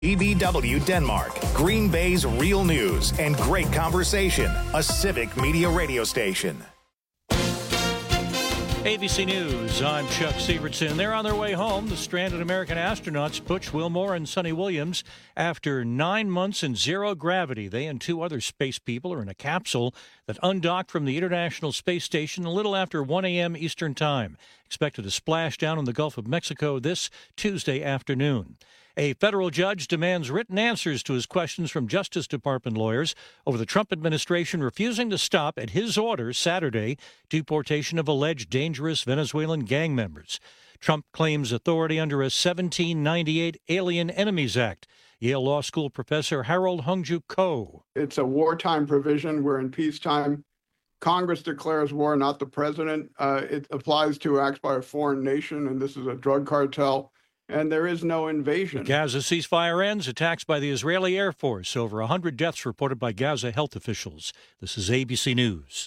EBW Denmark, Green Bay's real news and great conversation. A civic media radio station. ABC News, I'm Chuck Severson. They're on their way home, the stranded American astronauts Butch Wilmore and Sonny Williams. After 9 months in zero gravity, they and two other space people are in a capsule that undocked from the International Space Station a little after 1 a.m. Eastern Time. Expected to splash down in the Gulf of Mexico this Tuesday afternoon. A federal judge demands written answers to his questions from Justice Department lawyers over the Trump administration refusing to stop, at his order Saturday, deportation of alleged dangerous Venezuelan gang members. Trump claims authority under a 1798 Alien Enemies Act. Yale Law School professor Harold Hungju Ko. It's a wartime provision. We're in peacetime. Congress declares war, not the president. It applies to acts by a foreign nation, and this is a drug cartel. And there is no invasion. The Gaza ceasefire ends, attacks by the Israeli Air Force. Over 100 deaths reported by Gaza health officials. This is ABC News.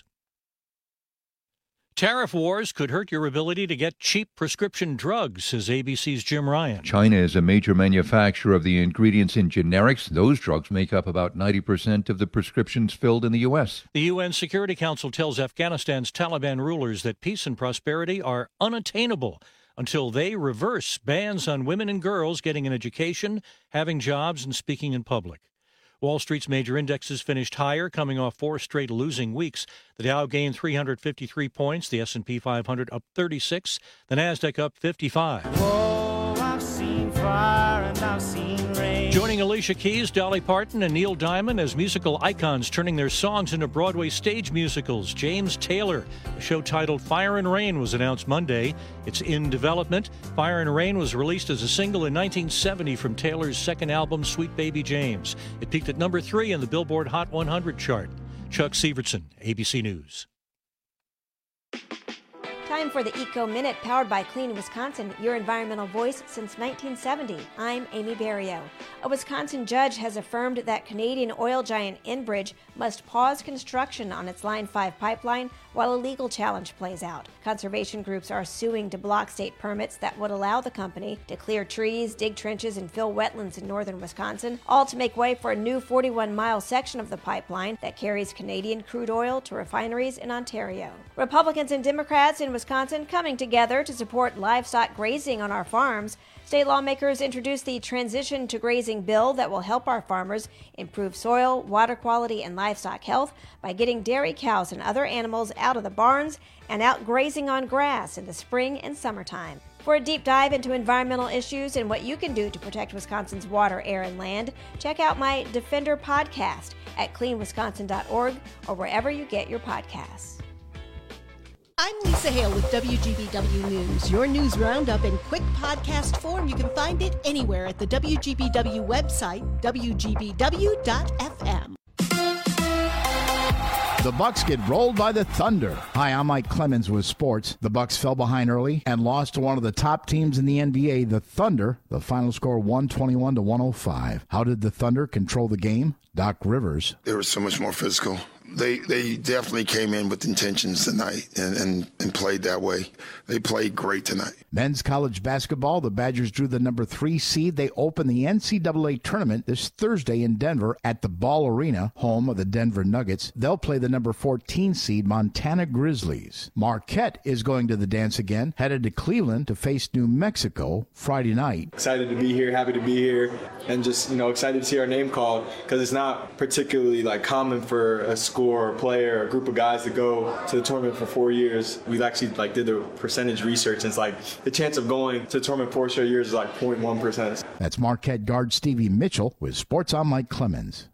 Tariff wars could hurt your ability to get cheap prescription drugs, says ABC's Jim Ryan. China is a major manufacturer of the ingredients in generics. Those drugs make up about 90% of the prescriptions filled in the U.S. The UN Security Council tells Afghanistan's Taliban rulers that peace and prosperity are unattainable until they reverse bans on women and girls getting an education, having jobs, and speaking in public. Wall Street's major indexes finished higher, coming off 4 straight losing weeks. The Dow gained 353 points, the S&P 500 up 36, the Nasdaq up 55. Oh, I've seen fire and I've seen rain. Joining Alicia Keys, Dolly Parton, and Neil Diamond as musical icons turning their songs into Broadway stage musicals. James Taylor, a show titled Fire and Rain, was announced Monday. It's in development. Fire and Rain was released as a single in 1970 from Taylor's second album, Sweet Baby James. It peaked at number 3 in the Billboard Hot 100 chart. Chuck Severson, ABC News. Time for the Eco Minute, powered by Clean Wisconsin, your environmental voice since 1970. I'm Amy Barrio. A Wisconsin judge has affirmed that Canadian oil giant Enbridge must pause construction on its Line 5 pipeline while a legal challenge plays out. Conservation groups are suing to block state permits that would allow the company to clear trees, dig trenches, and fill wetlands in northern Wisconsin, all to make way for a new 41-mile section of the pipeline that carries Canadian crude oil to refineries in Ontario. Republicans and Democrats in Wisconsin coming together to support livestock grazing on our farms. State lawmakers introduced the Transition to Grazing bill that will help our farmers improve soil, water quality, and livestock health by getting dairy cows and other animals out of the barns and out grazing on grass in the spring and summertime. For a deep dive into environmental issues and what you can do to protect Wisconsin's water, air, and land, check out my Defender podcast at cleanwisconsin.org or wherever you get your podcasts. I'm Lisa Hale with WGBW News, your news roundup in quick podcast form. You can find it anywhere at the WGBW website, WGBW.fm. The Bucks get rolled by the Thunder. Hi, I'm Mike Clemens with sports. The Bucks fell behind early and lost to one of the top teams in the NBA, the Thunder. The final score 121-105. How did the Thunder control the game? Doc Rivers. They were so much more physical. They definitely came in with intentions tonight and played that way. They played great tonight. Men's college basketball, the Badgers drew the number 3 seed. They open the NCAA tournament this Thursday in Denver at the Ball Arena, home of the Denver Nuggets. They'll play the number 14 seed Montana Grizzlies. Marquette is going to the dance again, headed to Cleveland to face New Mexico Friday night. Excited to be here, happy to be here, and just, excited to see our name called, because it's not particularly common for a school or a player or a group of guys to go to the tournament for 4 years. We've actually did the percentage research, and it's the chance of going to the tournament 4 straight years is 0.1%. That's Marquette guard Stevie Mitchell with Sports on Mike Clemens.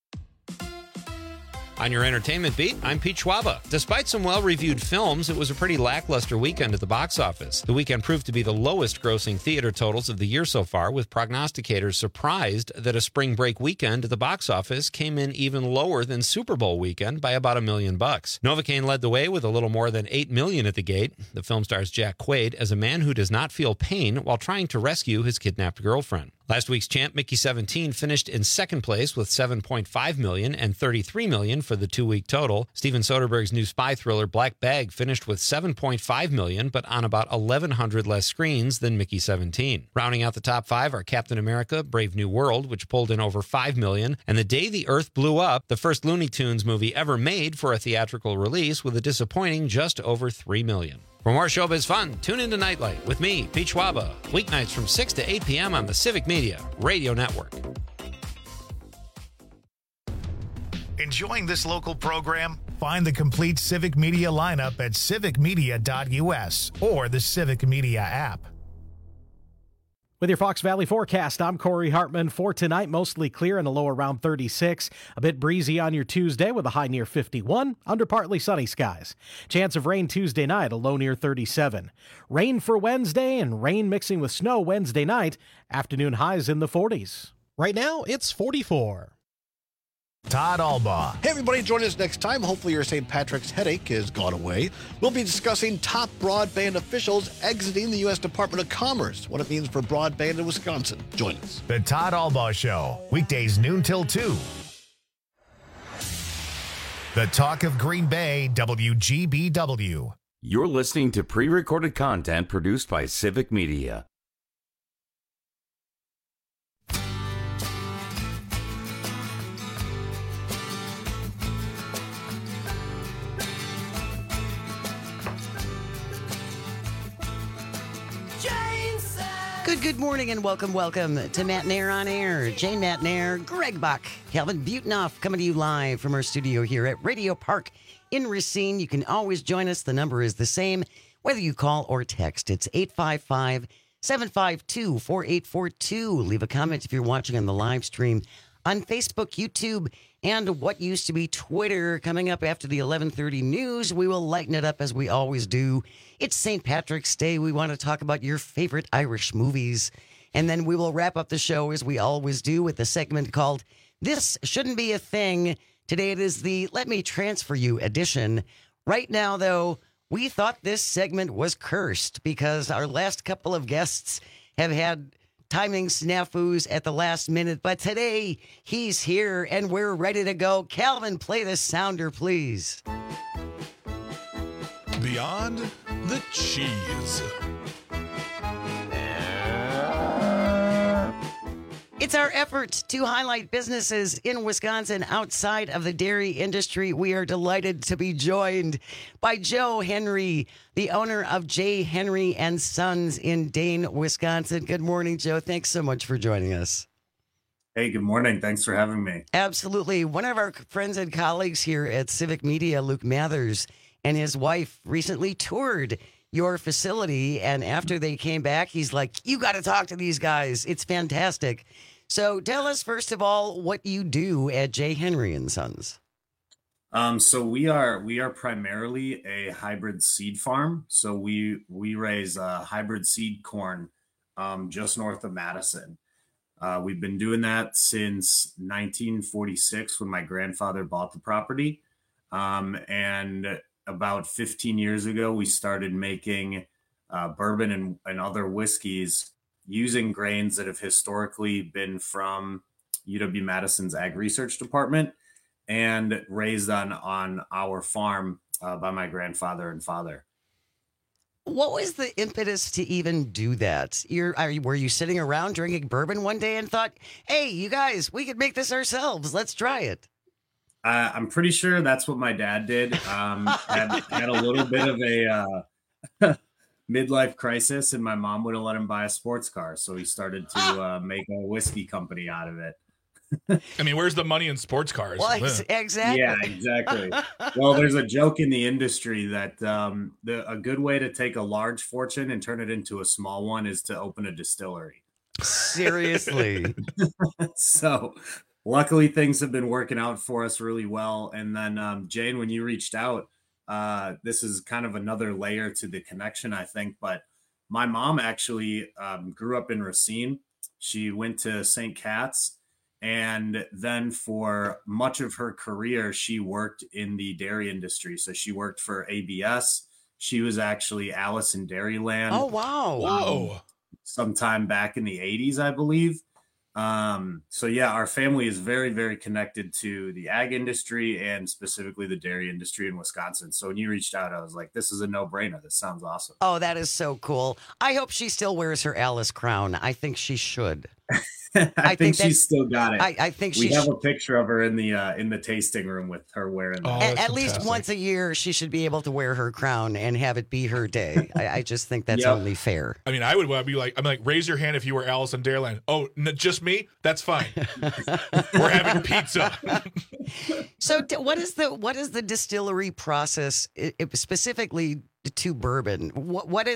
On your entertainment beat, I'm Pete Schwaba. Despite some well-reviewed films, it was a pretty lackluster weekend at the box office. The weekend proved to be the lowest-grossing theater totals of the year so far, with prognosticators surprised that a spring break weekend at the box office came in even lower than Super Bowl weekend by about $1 million. Novocaine led the way with a little more than $8 million at the gate. The film stars Jack Quaid as a man who does not feel pain while trying to rescue his kidnapped girlfriend. Last week's champ, Mickey 17, finished in second place with $7.5 million and $33 million for the 2-week total. Steven Soderbergh's new spy thriller, Black Bag, finished with $7.5 million, but on about 1,100 less screens than Mickey 17. Rounding out the top 5 are Captain America, Brave New World, which pulled in over $5 million, and The Day the Earth Blew Up, the first Looney Tunes movie ever made for a theatrical release, with a disappointing just over $3 million. For more showbiz fun, tune into Nightlight with me, Pete Schwaba, weeknights from 6 to 8 p.m. on the Civic Media Radio Network. Enjoying this local program? Find the complete Civic Media lineup at civicmedia.us or the Civic Media app. With your Fox Valley forecast, I'm Corey Hartman. For tonight, mostly clear and a low around 36. A bit breezy on your Tuesday with a high near 51. Under partly sunny skies. Chance of rain Tuesday night, a low near 37. Rain for Wednesday and rain mixing with snow Wednesday night. Afternoon highs in the 40s. Right now, it's 44. Todd Albaugh. Hey, everybody, join us next time. Hopefully your St. Patrick's headache has gone away. We'll be discussing top broadband officials exiting the U.S. Department of Commerce, what it means for broadband in Wisconsin. Join us. The Todd Albaugh Show, weekdays noon till 2. The Talk of Green Bay, WGBW. You're listening to pre-recorded content produced by Civic Media. Good morning and welcome to Matt Nair on Air. Jane Matt Nair, Greg Bach, Calvin Butenoff coming to you live from our studio here at Radio Park in Racine. You can always join us. The number is the same, whether you call or text. It's 855-752-4842. Leave a comment if you're watching on the live stream on Facebook, YouTube, and what used to be Twitter. Coming up after the 11:30 news, we will lighten it up as we always do. It's St. Patrick's Day. We want to talk about your favorite Irish movies. And then we will wrap up the show as we always do with a segment called This Shouldn't Be a Thing. Today it is the Let Me Transfer You edition. Right now, though, we thought this segment was cursed because our last couple of guests have had timing snafus at the last minute, but today he's here and we're ready to go. Calvin, play the sounder, please. Beyond the cheese. It's our effort to highlight businesses in Wisconsin outside of the dairy industry. We are delighted to be joined by Joe Henry, the owner of J. Henry and Sons in Dane, Wisconsin. Good morning, Joe. Thanks so much for joining us. Hey, good morning. Thanks for having me. Absolutely. One of our friends and colleagues here at Civic Media, Luke Mathers, and his wife recently toured your facility, and after they came back, he's like, you got to talk to these guys. It's fantastic. So tell us, first of all, what you do at J. Henry and Sons. So we are primarily a hybrid seed farm. So we raise hybrid seed corn just north of Madison. We've been doing that since 1946 when my grandfather bought the property. And about 15 years ago, we started making bourbon and other whiskeys using grains that have historically been from UW-Madison's Ag Research Department and raised on our farm by my grandfather and father. What was the impetus to even do that? Were you sitting around drinking bourbon one day and thought, hey, you guys, we could make this ourselves. Let's try it. I'm pretty sure that's what my dad did. Had a little bit of a midlife crisis, and my mom wouldn't let him buy a sports car, so he started to make a whiskey company out of it. I mean, where's the money in sports cars? Well, exactly. Yeah, exactly. Well, there's a joke in the industry that a good way to take a large fortune and turn it into a small one is to open a distillery. Seriously. So luckily things have been working out for us really well. And then Jane, when you reached out, this is kind of another layer to the connection, I think. But my mom actually grew up in Racine. She went to St. Cat's. And then for much of her career, she worked in the dairy industry. So she worked for ABS. She was actually Alice in Dairyland. Oh, wow. Whoa. Sometime back in the 80s, I believe. So yeah, our family is very, very connected to the ag industry and specifically the dairy industry in Wisconsin. So when you reached out, I was like, this is a no-brainer. This sounds awesome. Oh, that is so cool. I hope she still wears her Alice crown. I think she should. I think she's still got it. I think we have a picture of her in the tasting room with her wearing that. At least once a year, she should be able to wear her crown and have it be her day. I just think that's only fair. I mean, I would be like, raise your hand if you were Alice in Dairyland. Oh, just me? That's fine. We're having pizza. So, what is the distillery process specifically to bourbon? What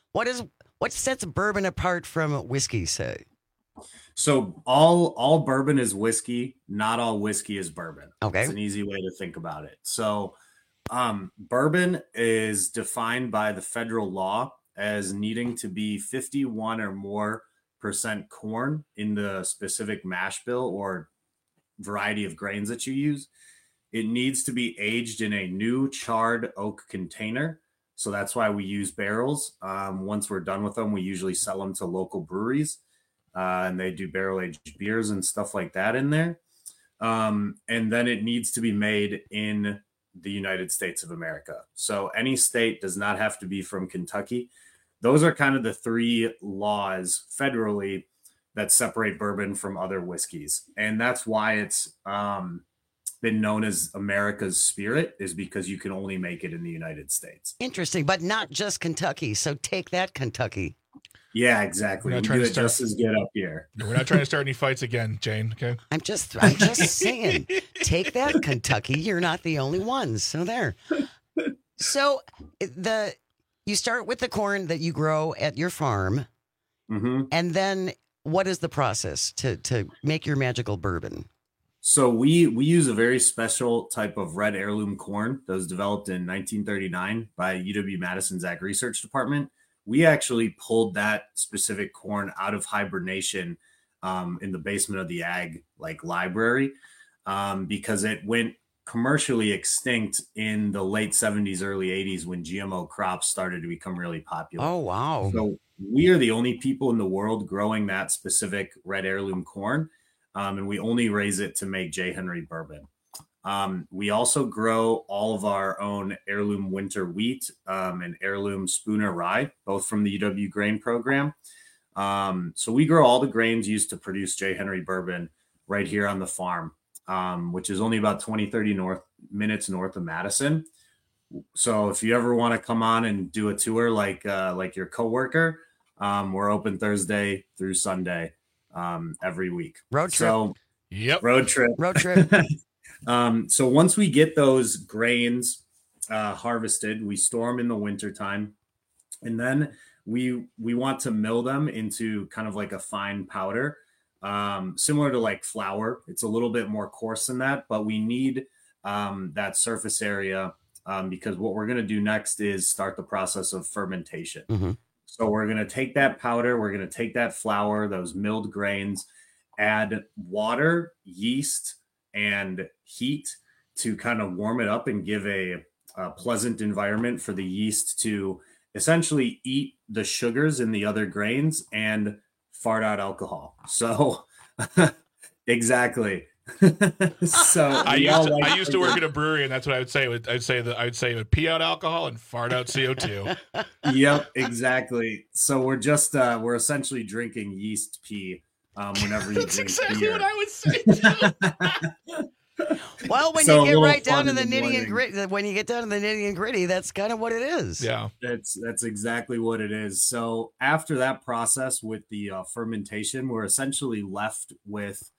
sets bourbon apart from whiskey, say? So all bourbon is whiskey. Not all whiskey is bourbon. Okay. It's an easy way to think about it. So bourbon is defined by the federal law as needing to be 51 or more % corn in the specific mash bill or variety of grains that you use. It needs to be aged in a new charred oak container. So that's why we use barrels. Once we're done with them, we usually sell them to local breweries. And they do barrel-aged beers and stuff like that in there. And then it needs to be made in the United States of America. So any state does not have to be from Kentucky. Those are kind of the three laws federally that separate bourbon from other whiskeys. And that's why it's been known as America's Spirit, is because you can only make it in the United States. Interesting, but not just Kentucky. So take that, Kentucky. Yeah, exactly. We do it just as good up here. We're not trying to start any fights again, Jane. Okay. I'm just saying, take that, Kentucky. You're not the only ones. So there. So you start with the corn that you grow at your farm, and then what is the process to make your magical bourbon? So we use a very special type of red heirloom corn that was developed in 1939 by UW-Madison's Ag Research Department. We actually pulled that specific corn out of hibernation in the basement of the ag library because it went commercially extinct in the late 70s, early 80s when GMO crops started to become really popular. Oh, wow. So we are the only people in the world growing that specific red heirloom corn, and we only raise it to make J. Henry bourbon. We also grow all of our own heirloom winter wheat and heirloom Spooner rye, both from the UW grain program. So we grow all the grains used to produce J. Henry bourbon right here on the farm, which is only about 20-30 minutes north of Madison. So if you ever want to come on and do a tour like your coworker, we're open Thursday through Sunday every week. Road trip. So, yep. Road trip. So once we get those grains harvested, we store them in the wintertime, and then we want to mill them into kind of like a fine powder, similar to like flour. It's a little bit more coarse than that, but we need that surface area because what we're going to do next is start the process of fermentation. Mm-hmm. So we're going to take that powder, we're going to take that flour, those milled grains, add water, yeast, and heat to kind of warm it up and give a pleasant environment for the yeast to essentially eat the sugars in the other grains and fart out alcohol. So exactly. So I used to work at a brewery, and that's what I would say. I'd say it would pee out alcohol and fart out CO2. Yep, exactly. So we're essentially drinking yeast pee whenever you That's drink exactly beer. what I would say too. Well, when So you a get little right down fun to in the the nitty and morning. gritty, when you get down to the nitty and gritty, that's kind of what it is. Yeah, That's exactly what it is. So after that process with the fermentation, we're essentially left with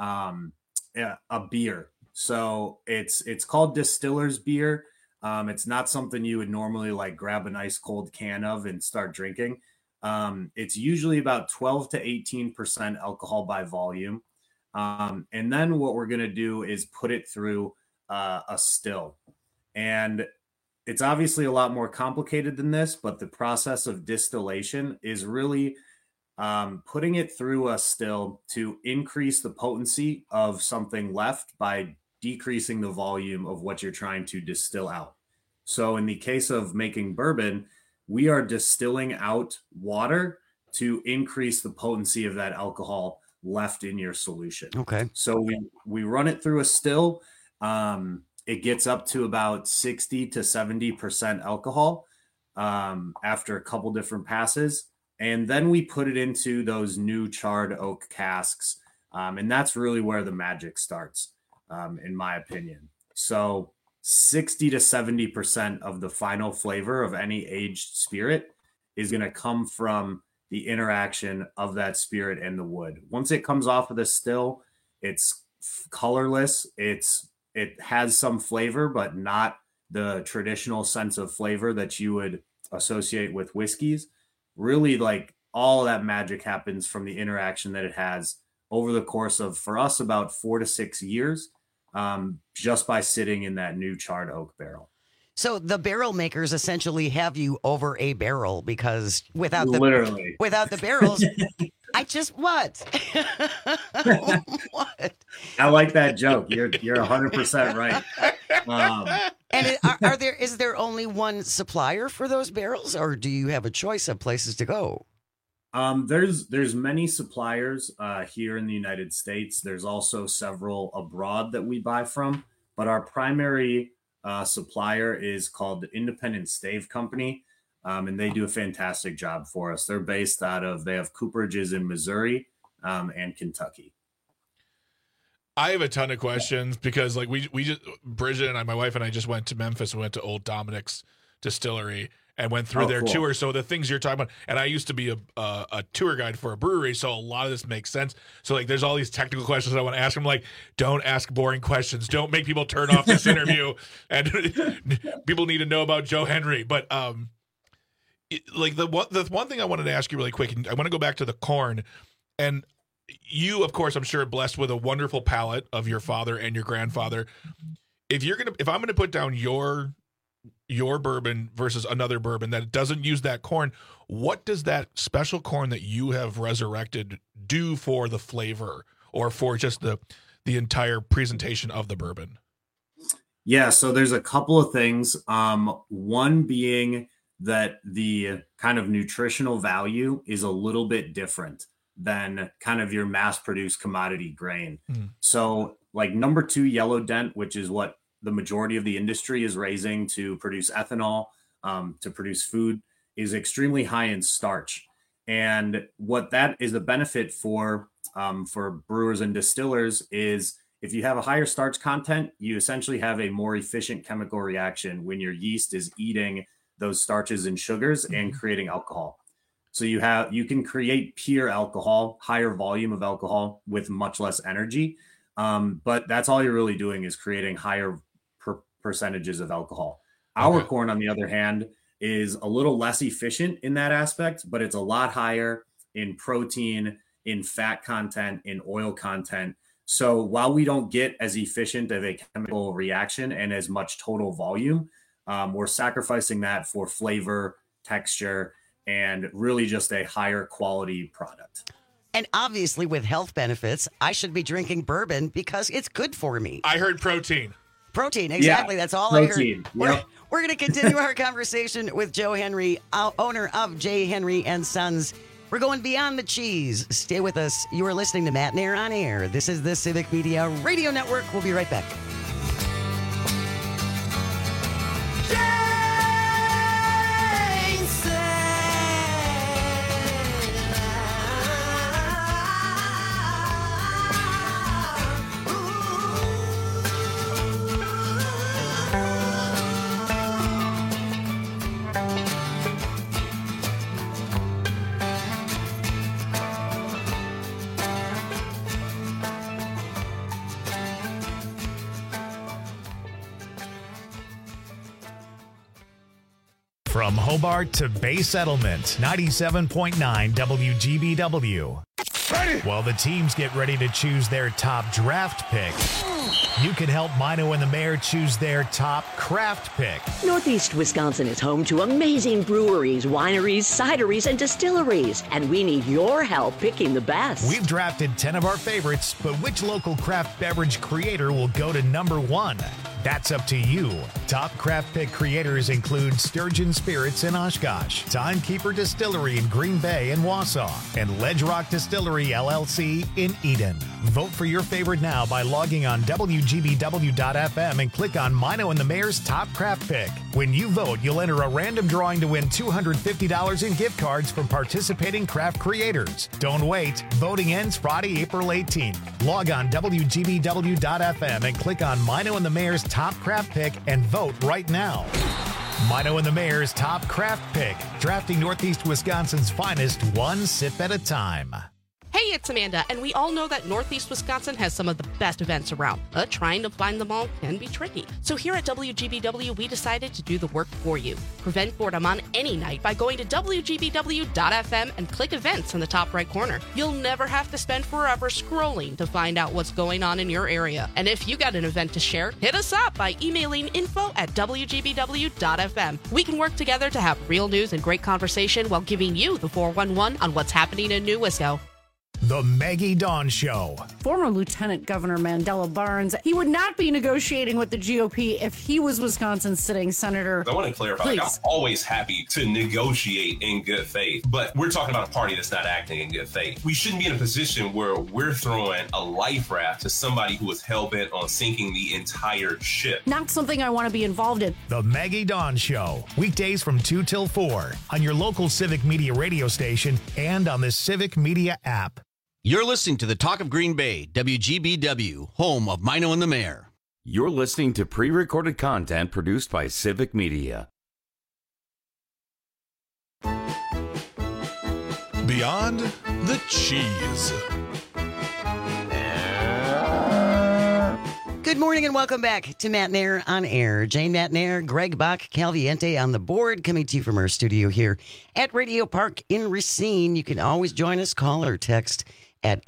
a beer. So it's called distiller's beer. It's not something you would normally like grab a nice cold can of and start drinking. It's usually about 12 to 18% alcohol by volume. And then what we're going to do is put it through a still. And it's obviously a lot more complicated than this, but the process of distillation is really putting it through a still to increase the potency of something left by decreasing the volume of what you're trying to distill out. So in the case of making bourbon, we are distilling out water to increase the potency of that alcohol left in your solution. Okay. So we run it through a still. It gets up to about 60 to 70% alcohol after a couple different passes. And then we put it into those new charred oak casks. And that's really where the magic starts, in my opinion. So 60 to 70% of the final flavor of any aged spirit is going to come from the interaction of that spirit and the wood. Once it comes off of the still, it's colorless. It has some flavor, but not the traditional sense of flavor that you would associate with whiskeys. Really, like, all that magic happens from the interaction that it has over the course of, for us, about 4 to 6 years, just by sitting in that new charred oak barrel. So the barrel makers essentially have you over a barrel, because without the barrels, what? I like that joke. You're 100% right. And is there only one supplier for those barrels, or do you have a choice of places to go? There's many suppliers here in the United States. There's also several abroad that we buy from, but our primary supplier is called the Independent Stave Company, and they do a fantastic job for us. They're based they have cooperages in Missouri and Kentucky. I have a ton of questions because, like, we just, Bridget and my wife and I just went to Memphis and went to Old Dominic's distillery and went through their tour. So the things you're talking about, and I used to be a tour guide for a brewery, so a lot of this makes sense. So, like, there's all these technical questions I want to ask them. Like, don't ask boring questions. Don't make people turn off this interview. And people need to know about Joe Henry. But the one thing I wanted to ask you really quick, and I want to go back to the corn. And you, of course, I'm sure, blessed with a wonderful palate of your father and your grandfather. If I'm gonna put down your bourbon versus another bourbon that doesn't use that corn, what does that special corn that you have resurrected do for the flavor or for just the entire presentation of the bourbon? Yeah, so there's a couple of things. One being that the kind of nutritional value is a little bit different than kind of your mass-produced commodity grain. So, like, number 2 yellow dent, which is what the majority of the industry is raising to produce ethanol, to produce food, is extremely high in starch. And what that is a benefit for brewers and distillers is if you have a higher starch content, you essentially have a more efficient chemical reaction when your yeast is eating those starches and sugars and creating alcohol. So you can create pure alcohol, higher volume of alcohol with much less energy. But that's all you're really doing is creating higher percentages of alcohol. Our corn, on the other hand, is a little less efficient in that aspect, but it's a lot higher in protein, in fat content, in oil content. So while we don't get as efficient of a chemical reaction and as much total volume, we're sacrificing that for flavor, texture, and really just a higher quality product. And obviously, with health benefits, I should be drinking bourbon because it's good for me. I heard protein. Protein, exactly. Yeah, that's all protein. I heard. Yep. We're going to continue our conversation with Joe Henry, owner of J. Henry & Sons. We're going beyond the cheese. Stay with us. You are listening to Matt Nair on Air. This is the Civic Media Radio Network. We'll be right back. From Hobart to Bay Settlement, 97.9 WGBW. Ready. While the teams get ready to choose their top draft pick, you can help Mino and the Mayor choose their top craft pick. Northeast Wisconsin is home to amazing breweries, wineries, cideries, and distilleries, and we need your help picking the best. We've drafted 10 of our favorites, but which local craft beverage creator will go to number 1? That's up to you. Top craft pick creators include Sturgeon Spirits in Oshkosh, Timekeeper Distillery in Green Bay and Wausau, and Ledge Rock Distillery LLC in Eden. Vote for your favorite now by logging on WGBW.FM and click on Mino and the Mayor's Top Craft Pick. When you vote, you'll enter a random drawing to win $250 in gift cards from participating craft creators. Don't wait. Voting ends Friday, April 18th. Log on WGBW.FM and click on Mino and the Mayor's Top Craft Pick and vote right now. Mino and the Mayor's Top Craft Pick, drafting Northeast Wisconsin's finest one sip at a time. Hey, it's Amanda, and we all know that Northeast Wisconsin has some of the best events around, but trying to find them all can be tricky. So here at WGBW, we decided to do the work for you. Prevent boredom on any night by going to WGBW.FM and click events in the top right corner. You'll never have to spend forever scrolling to find out what's going on in your area. And if you got an event to share, hit us up by emailing info@WGBW.FM. We can work together to have real news and great conversation while giving you the 411 on what's happening in New Wisco. The Maggie Dawn Show. Former Lieutenant Governor Mandela Barnes, he would not be negotiating with the GOP if he was Wisconsin's sitting senator. I want to clarify, I'm always happy to negotiate in good faith, but we're talking about a party that's not acting in good faith. We shouldn't be in a position where we're throwing a life raft to somebody who is hell-bent on sinking the entire ship. Not something I want to be involved in. The Maggie Dawn Show, weekdays from 2 till 4 on your local Civic Media radio station and on the Civic Media app. You're listening to the Talk of Green Bay, WGBW, home of Mino and the Mayor. You're listening to pre-recorded content produced by Civic Media. Beyond the cheese. Good morning and welcome back to Matt Nair on Air. Jane Matt Nair, Greg Bach, Calviente on the board, coming to you from our studio here at Radio Park in Racine. You can always join us, call or text at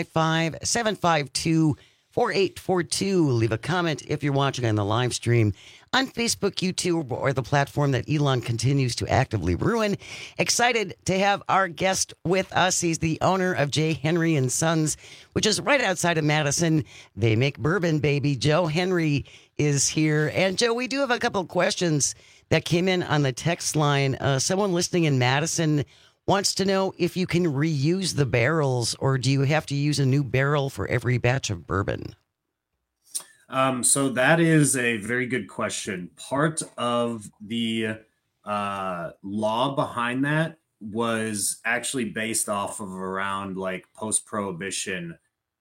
855-752-4842. Leave a comment if you're watching on the live stream on Facebook, YouTube, or the platform that Elon continues to actively ruin. Excited to have our guest with us. He's the owner of J. Henry and Sons, which is right outside of Madison. They make bourbon, baby. Joe Henry is here. And Joe, we do have a couple of questions that came in on the text line. Someone listening in Madison wants to know if you can reuse the barrels, or do you have to use a new barrel for every batch of bourbon? So that is a very good question. Part of the law behind that was actually based off of around like post-prohibition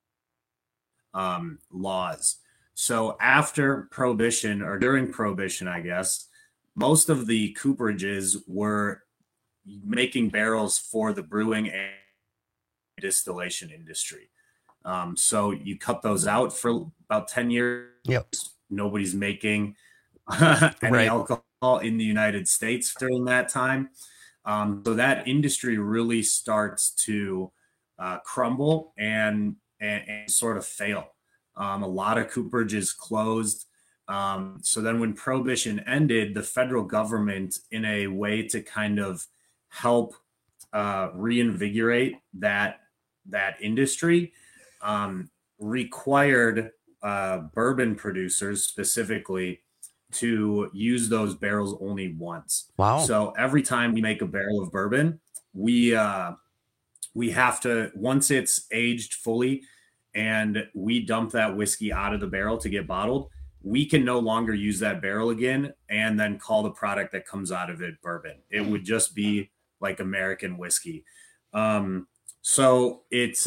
laws. So after Prohibition, or during Prohibition, I guess, most of the cooperages were making barrels for the brewing and distillation industry. So you cut those out for about 10 years. Yep. Nobody's making any alcohol in the United States during that time. So that industry really starts to crumble and sort of fail. A lot of cooperages closed. So then when Prohibition ended, the federal government, in a way to kind of help reinvigorate that industry, required bourbon producers specifically to use those barrels only once. Wow. So every time we make a barrel of bourbon, we have to, once it's aged fully and we dump that whiskey out of the barrel to get bottled, we can no longer use that barrel again and then call the product that comes out of it bourbon. It would just be like American whiskey. So it's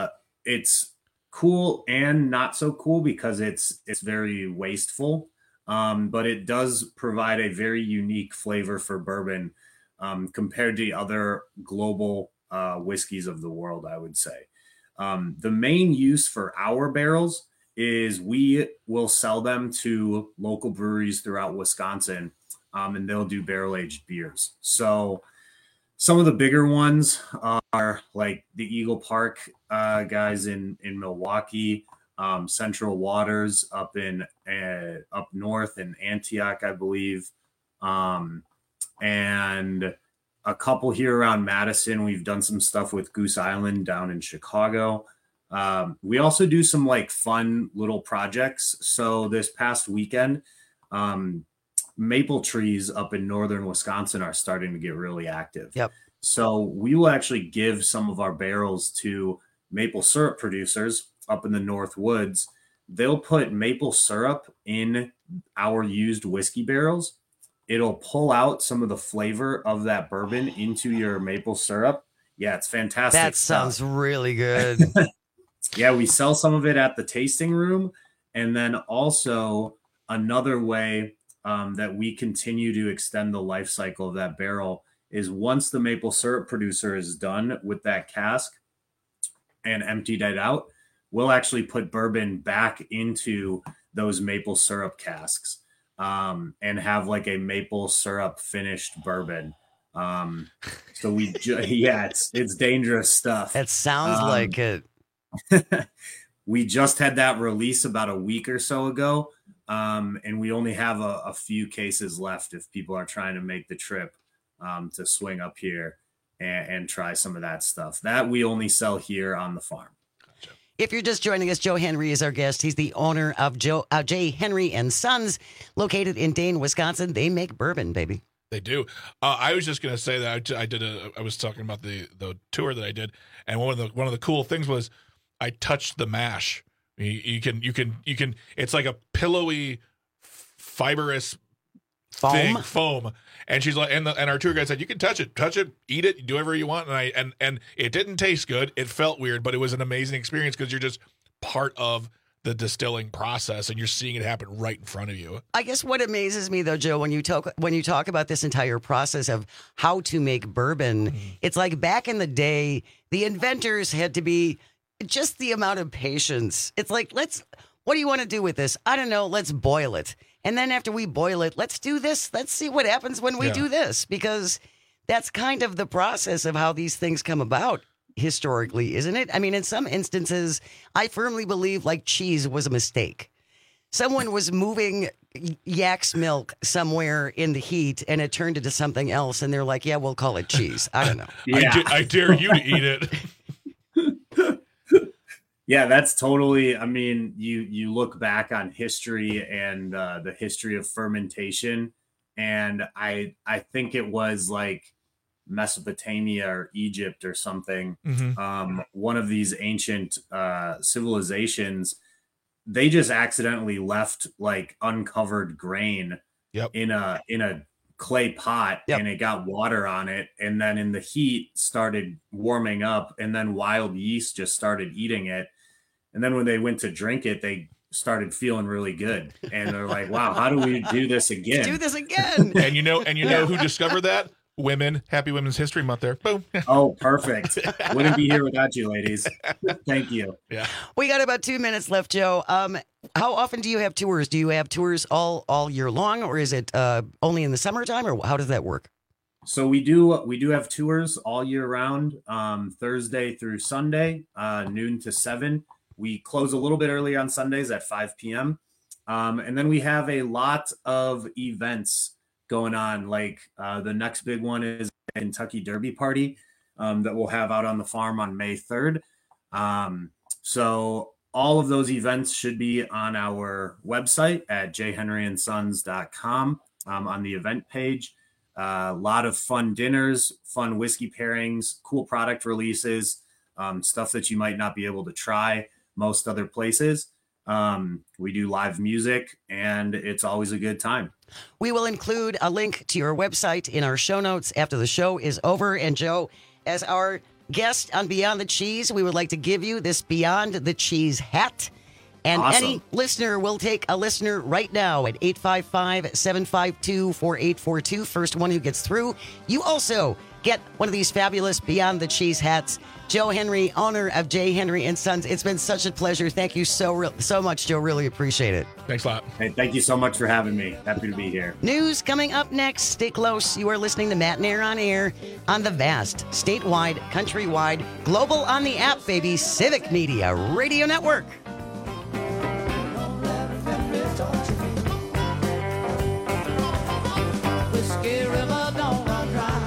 cool and not so cool because it's very wasteful. But it does provide a very unique flavor for bourbon compared to other global whiskeys of the world, I would say. The main use for our barrels is we will sell them to local breweries throughout Wisconsin, and they'll do barrel-aged beers. So some of the bigger ones are like the Eagle Park guys in Milwaukee, Central Waters up north in Antioch, I believe, and a couple here around Madison. We've done some stuff with Goose Island down in Chicago. We also do some like fun little projects. So this past weekend, maple trees up in northern Wisconsin are starting to get really active. Yep. So we will actually give some of our barrels to maple syrup producers up in the North Woods. They'll put maple syrup in our used whiskey barrels. It'll pull out some of the flavor of that bourbon into your maple syrup. Yeah, it's fantastic. That sounds really good. Yeah, we sell some of it at the tasting room. And then also another way that we continue to extend the life cycle of that barrel is once the maple syrup producer is done with that cask and emptied it out, we'll actually put bourbon back into those maple syrup casks and have like a maple syrup finished bourbon. So it's dangerous stuff. It sounds like it. We just had that release about a week or so ago. And we only have a few cases left if people are trying to make the trip to swing up here and try some of that stuff. That we only sell here on the farm. If you're just joining us, Joe Henry is our guest. He's the owner of J. Henry and Sons, located in Dane, Wisconsin. They make bourbon, baby. They do. I was just going to say that I was talking about the tour that I did, and one of the cool things was I touched the mash. You can. It's like a pillowy, fibrous foam. And she's like, and our tour guide said, you can touch it, eat it, do whatever you want. And it didn't taste good. It felt weird, but it was an amazing experience because you're just part of the distilling process and you're seeing it happen right in front of you. I guess what amazes me though, Joe, when you talk about this entire process of how to make bourbon, it's like back in the day, the inventors had to be just the amount of patience. It's like, what do you want to do with this? I don't know. Let's boil it. And then after we boil it, let's do this. Let's see what happens when we do this, because that's kind of the process of how these things come about historically, isn't it? I mean, in some instances, I firmly believe like cheese was a mistake. Someone was moving yak's milk somewhere in the heat and it turned into something else. And they're like, yeah, we'll call it cheese. I don't know. Yeah. I dare you to eat it. Yeah, that's totally, I mean, you look back on history and the history of fermentation, and I think it was like Mesopotamia or Egypt or something. One of these ancient civilizations, they just accidentally left like uncovered grain in a clay pot and it got water on it, and then in the heat started warming up, and then wild yeast just started eating it. And then when they went to drink it, they started feeling really good. And they're like, wow, how do we do this again? Do this again. And you know who discovered that? Women. Happy Women's History Month there. Boom. Oh, perfect. Wouldn't be here without you, ladies. Thank you. Yeah. We got about 2 minutes left, Joe. How often do you have tours? Do you have tours all year long, or is it only in the summertime, or how does that work? So we do have tours all year round, Thursday through Sunday, noon to 7. We close a little bit early on Sundays at 5 p.m. And then we have a lot of events going on. Like the next big one is a Kentucky Derby party that we'll have out on the farm on May 3rd. So all of those events should be on our website at jhenryandsons.com on the event page. A lot of fun dinners, fun whiskey pairings, cool product releases, stuff that you might not be able to try most other places. We do live music, and it's always a good time. We will include a link to your website in our show notes after the show is over. And Joe, as our guest on Beyond the Cheese, we would like to give you this Beyond the Cheese hat. And awesome. Any listener will take a listener right now at 855-752-4842. First one who gets through. You also get one of these fabulous Beyond the Cheese hats. Joe Henry, owner of J. Henry and Sons. It's been such a pleasure. Thank you so much, Joe. Really appreciate it. Thanks a lot. Hey, thank you so much for having me. Happy to be here. News coming up next. Stay close. You are listening to Matt and Air on Air on the vast, statewide, countrywide, global on the app, baby, Civic Media Radio Network. Whiskey River don't run dry.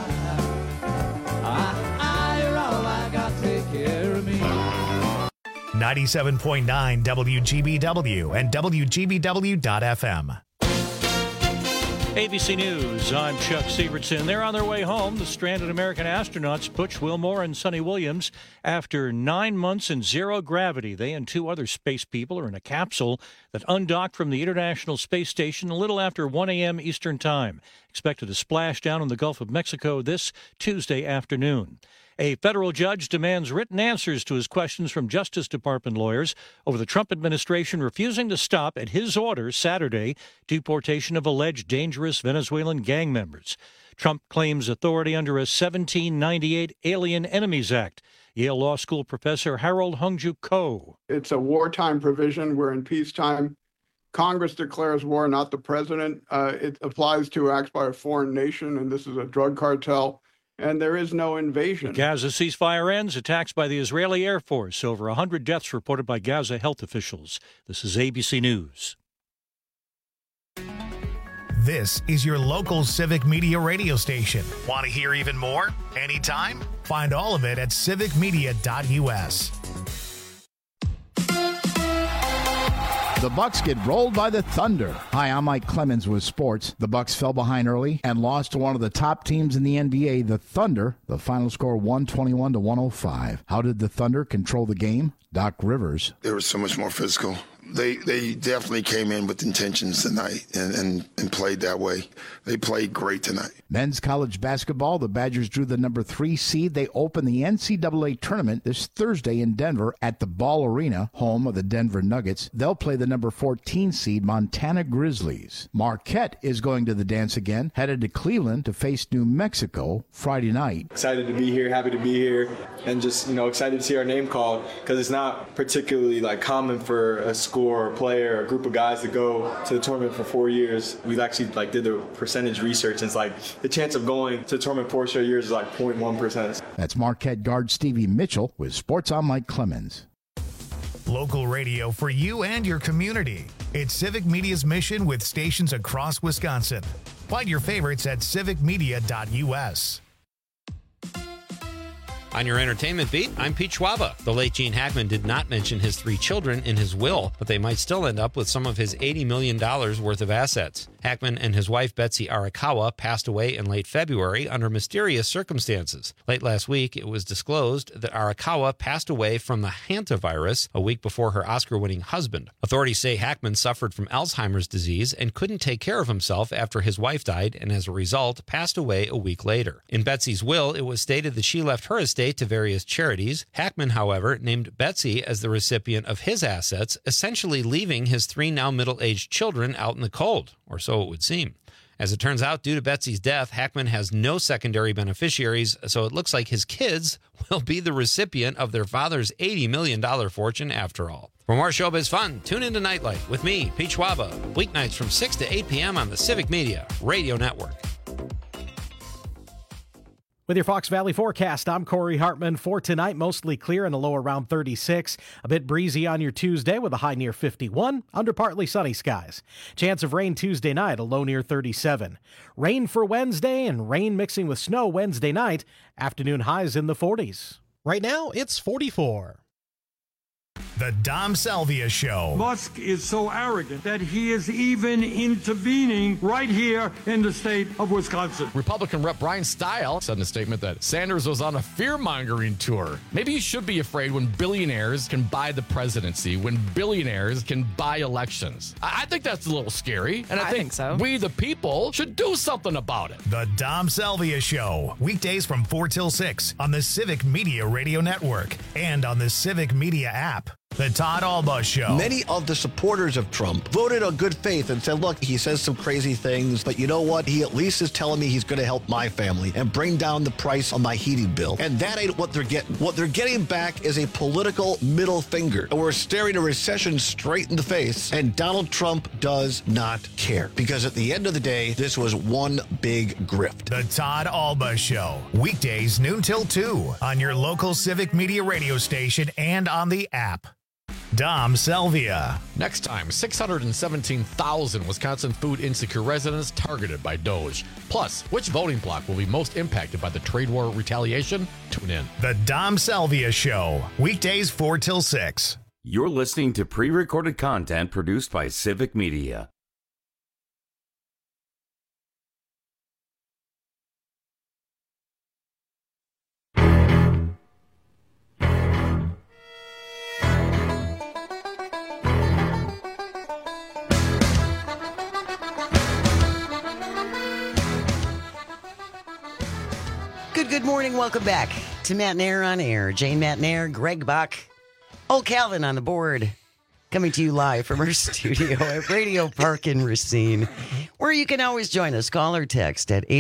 97.9 WGBW and WGBW.FM. ABC News, I'm Chuck Sievertson. They're on their way home, the stranded American astronauts Butch Wilmore and Sonny Williams. After 9 months in zero gravity, they and two other space people are in a capsule that undocked from the International Space Station a little after 1 a.m. Eastern Time. Expected to splash down in the Gulf of Mexico this Tuesday afternoon. A federal judge demands written answers to his questions from Justice Department lawyers over the Trump administration refusing to stop, at his order Saturday, deportation of alleged dangerous Venezuelan gang members. Trump claims authority under a 1798 Alien Enemies Act. Yale Law School professor Harold Hungju Ko. It's a wartime provision. We're in peacetime. Congress declares war, not the president. It applies to acts by a foreign nation, and this is a drug cartel. And there is no invasion. The Gaza ceasefire ends. Attacks by the Israeli Air Force. Over 100 deaths reported by Gaza health officials. This is ABC News. This is your local Civic Media radio station. Want to hear even more? Anytime? Find all of it at civicmedia.us. The Bucks get rolled by the Thunder. Hi, I'm Mike Clemens with sports. The Bucks fell behind early and lost to one of the top teams in the NBA, the Thunder. The final score 121-105. How did the Thunder control the game? Doc Rivers. They were so much more physical. They definitely came in with intentions tonight and played that way. They played great tonight. Men's college basketball, the Badgers drew the number 3 seed. They open the NCAA tournament this Thursday in Denver at the Ball Arena, home of the Denver Nuggets. They'll play the number 14 seed Montana Grizzlies. Marquette is going to the dance again, headed to Cleveland to face New Mexico Friday night. Excited to be here, happy to be here, and just, excited to see our name called, because it's not particularly common for a school or a player or a group of guys to go to the tournament for 4 years. We've actually did the percentage research, and it's the chance of going to the tournament 4 straight years is 0.1%. That's Marquette guard Stevie Mitchell with Sports on Mike Clemens. Local radio for you and your community. It's Civic Media's mission with stations across Wisconsin. Find your favorites at civicmedia.us. On your entertainment beat, I'm Pete Schwaba. The late Gene Hackman did not mention his 3 children in his will, but they might still end up with some of his $80 million worth of assets. Hackman and his wife Betsy Arakawa passed away in late February under mysterious circumstances. Late last week, it was disclosed that Arakawa passed away from the hantavirus a week before her Oscar-winning husband. Authorities say Hackman suffered from Alzheimer's disease and couldn't take care of himself after his wife died, and as a result, passed away a week later. In Betsy's will, it was stated that she left her estate to various charities. Hackman, however, named Betsy as the recipient of his assets, essentially leaving his 3 now middle-aged children out in the cold, or so it would seem. As it turns out, due to Betsy's death, Hackman has no secondary beneficiaries, so it looks like his kids will be the recipient of their father's $80 million fortune after all. For more showbiz fun, tune into Nightlight with me, Pete Schwaba, weeknights from 6 to 8 p.m. on the Civic Media Radio Network. With your Fox Valley forecast, I'm Corey Hartman. For tonight, mostly clear and a low around 36. A bit breezy on your Tuesday with a high near 51. Under partly sunny skies. Chance of rain Tuesday night, a low near 37. Rain for Wednesday and rain mixing with snow Wednesday night. Afternoon highs in the 40s. Right now, it's 44. The Dom Salvia Show. Musk is so arrogant that he is even intervening right here in the state of Wisconsin. Republican Rep. Brian Stile said in a statement that Sanders was on a fear-mongering tour. Maybe you should be afraid when billionaires can buy the presidency, when billionaires can buy elections. I think that's a little scary, and I think so. We, the people, should do something about it. The Dom Salvia Show. Weekdays from 4 till 6 on the Civic Media Radio Network and on the Civic Media app. The Todd Alba Show. Many of the supporters of Trump voted on good faith and said, look, he says some crazy things, but you know what? He at least is telling me he's going to help my family and bring down the price on my heating bill. And that ain't what they're getting. What they're getting back is a political middle finger. And we're staring a recession straight in the face, and Donald Trump does not care. Because at the end of the day, this was one big grift. The Todd Alba Show. Weekdays noon till 2 on your local Civic Media radio station and on the app. Dom Salvia. Next time, 617,000 Wisconsin food insecure residents targeted by DOGE. Plus, which voting bloc will be most impacted by the trade war retaliation? Tune in. The Dom Salvia Show. Weekdays 4 till 6. You're listening to pre-recorded content produced by Civic Media. good morning. Welcome back to Matt Nair on Air. Jane Matt Nair, Greg Bach, Old Calvin on the board. Coming to you live from our studio at Radio Park in Racine, where you can always join us. Call or text at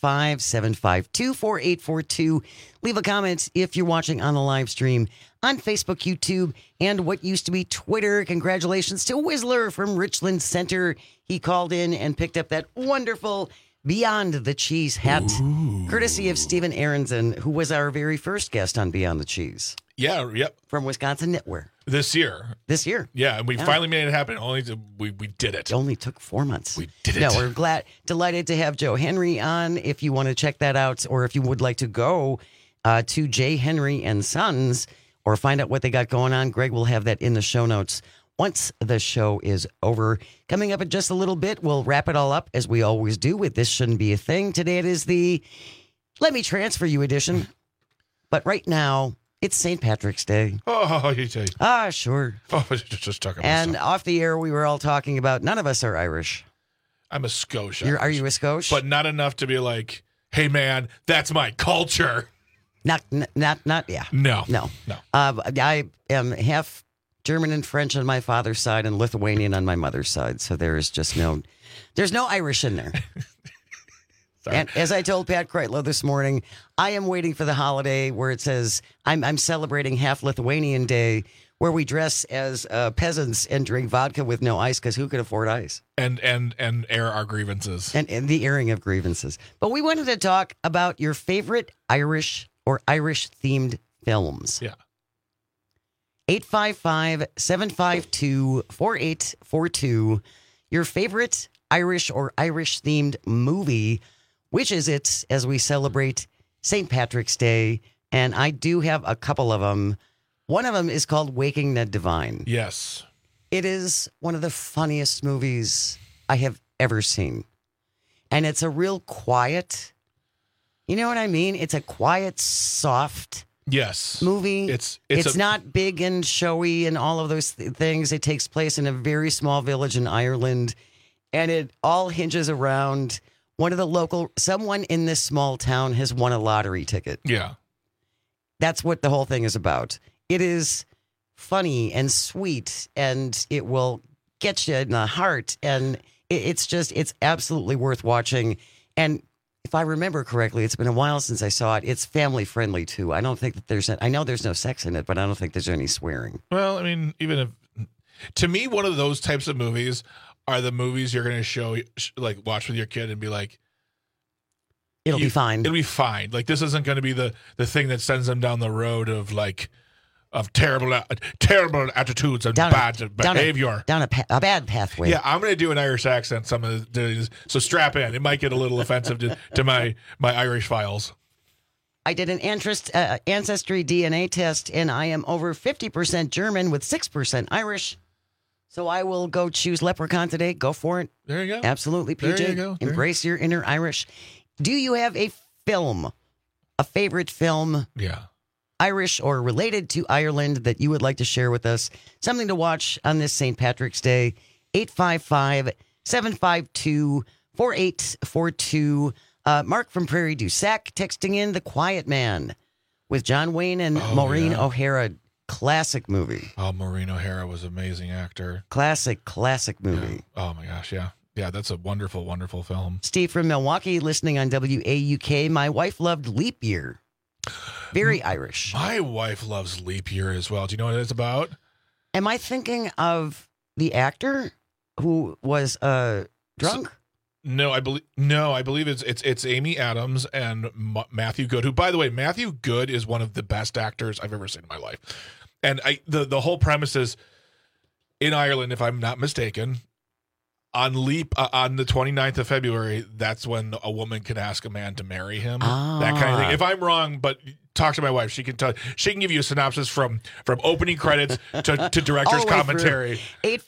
855-752-4842. Leave a comment if you're watching on the live stream on Facebook, YouTube, and what used to be Twitter. Congratulations to Whistler from Richland Center. He called in and picked up that wonderful Beyond the Cheese hat, courtesy of Stephen Aronson, who was our very first guest on Beyond the Cheese. Yeah, yep. From Wisconsin Knitwear. This year. Yeah, and we finally made it happen. We did it. It only took 4 months. We did it. No, we're delighted to have Joe Henry on. If you want to check that out, or if you would like to go to J. Henry and Sons, or find out what they got going on, Greg will have that in the show notes once the show is over. Coming up in just a little bit, we'll wrap it all up as we always do with This Shouldn't Be a Thing. Today it is the Let Me Transfer You edition. But right now, it's St. Patrick's Day. Oh, you say. Sure. Oh, just talking about And off the air, we were all talking about none of us are Irish. I'm a Scotia. Are you a Scotia? But not enough to be like, hey, man, that's my culture. Yeah. No. I am half German and French on my father's side and Lithuanian on my mother's side. So there's no Irish in there. And as I told Pat Kreitlow this morning, I am waiting for the holiday where it says I'm celebrating half Lithuanian Day, where we dress as peasants and drink vodka with no ice, because who could afford ice? And air our grievances. And the airing of grievances. But we wanted to talk about your favorite Irish or Irish-themed films. Yeah. 855-752-4842. Your favorite Irish or Irish-themed movie. Which is it as we celebrate St. Patrick's Day? And I do have a couple of them. One of them is called Waking the Divine. Yes. It is one of the funniest movies I have ever seen. And it's a real quiet, you know what I mean? It's a quiet, soft movie. It's not big and showy and all of those things. It takes place in a very small village in Ireland. And it all hinges around someone in this small town has won a lottery ticket. Yeah. That's what the whole thing is about. It is funny and sweet, and it will get you in the heart. And it's absolutely worth watching. And if I remember correctly, it's been a while since I saw it. It's family friendly too. I don't think that I know there's no sex in it, but I don't think there's any swearing. Well, I mean, to me, one of those types of movies are the movies you're going to watch with your kid and be like, it'll be fine. It'll be fine. Like, this isn't going to be the thing that sends them down the road of terrible attitudes and bad behavior. Down a bad pathway. Yeah, I'm going to do an Irish accent some of the days, so strap in. It might get a little offensive to my Irish files. I did an ancestry DNA test, and I am over 50% German with 6% Irish. So I will go choose Leprechaun today. Go for it. There you go. Absolutely, PJ. There you go. Embrace your inner Irish. Do you have a favorite film? Yeah. Irish or related to Ireland that you would like to share with us? Something to watch on this St. Patrick's Day. 855-752-4842. Mark from Prairie du Sac texting in The Quiet Man with John Wayne and Maureen O'Hara. Classic movie. Oh, Maureen O'Hara was an amazing actor. Classic movie. Yeah. Oh my gosh, yeah. Yeah, that's a wonderful, wonderful film. Steve from Milwaukee listening on WAUK. My wife loved Leap Year. Very Irish. My wife loves Leap Year as well. Do you know what it's about? Am I thinking of the actor who was drunk? No, I believe it's Amy Adams and Matthew Good, who, by the way, Matthew Good is one of the best actors I've ever seen in my life. And the whole premise is in Ireland, if I'm not mistaken, on the 29th of February, that's when a woman can ask a man to marry him. That kind of thing. If I'm wrong, but talk to my wife. She can give you a synopsis from opening credits to director's commentary.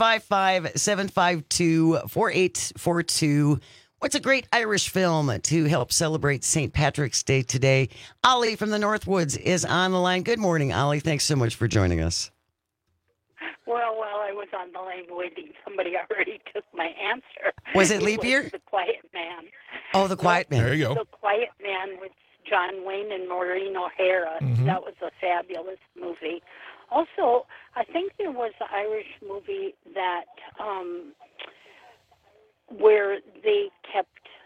855-752-4842. What's a great Irish film to help celebrate St. Patrick's Day today? Ollie from the Northwoods is on the line. Good morning, Ollie. Thanks so much for joining us. Well, while I was on the line waiting, somebody already took my answer. Was it Leap Year? The Quiet Man. Oh, The Quiet Man. There you go. The Quiet Man with John Wayne and Maureen O'Hara. Mhm. That was a fabulous movie. Also, I think there was an Irish movie that where they kept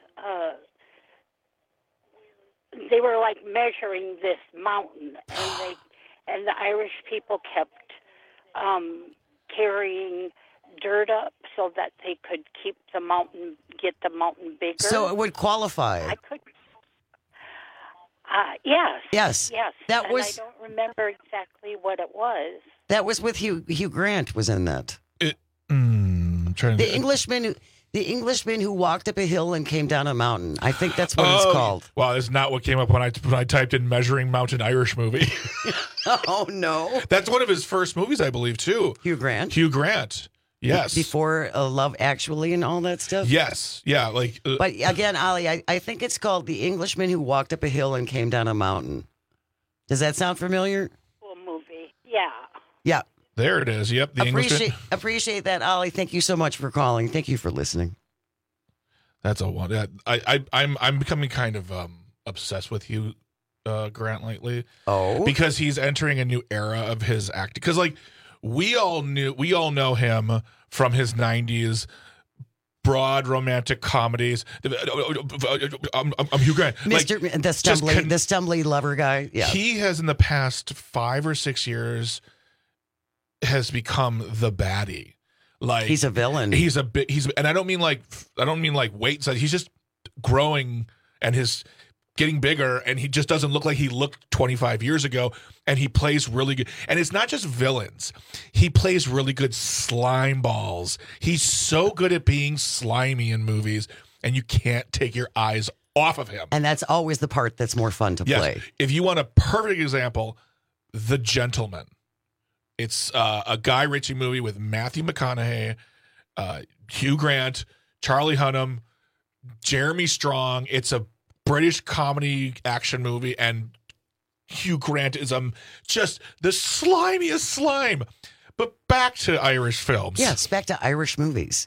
they were like measuring this mountain, and the Irish people kept carrying dirt up so that they could get the mountain bigger. So it would qualify. I could. Yes. Yes. Yes. That and was- I don't remember exactly what it was. That was with Hugh Grant was in that. I'm trying to The Englishman who walked up a hill and came down a mountain. I think that's what it's called. Wow, that's not what came up when I typed in measuring mountain Irish movie. Oh no. That's one of his first movies, I believe, too. Hugh Grant. Hugh Grant. Yes. Before Love Actually and all that stuff. Yes. Yeah. Like. But again, Ollie, I think it's called The Englishman Who Walked Up a Hill and Came Down a Mountain. Does that sound familiar? Cool movie. Yeah. Yeah. There it is. Yep. The Englishman. Appreciate that, Ollie. Thank you so much for calling. Thank you for listening. That's a one. I'm becoming kind of obsessed with Hugh Grant lately. Oh. Because he's entering a new era of his acting. Because like we all know him from his 90s broad romantic comedies. I'm Hugh Grant. Mr. The stumbly lover guy. Yeah. He has in the past 5 or 6 years has become the baddie. Like he's a villain. And I don't mean like weight size. He's just growing and his getting bigger, and he just doesn't look like he looked 25 years ago. And he plays really good. And it's not just villains. He plays really good slime balls. He's so good at being slimy in movies, and you can't take your eyes off of him. And that's always the part that's more fun to play. If you want a perfect example, The Gentleman. It's a Guy Ritchie movie with Matthew McConaughey, Hugh Grant, Charlie Hunnam, Jeremy Strong. It's a British comedy action movie, and Hugh Grant is just the slimiest slime. But back to Irish films. Yes, back to Irish movies.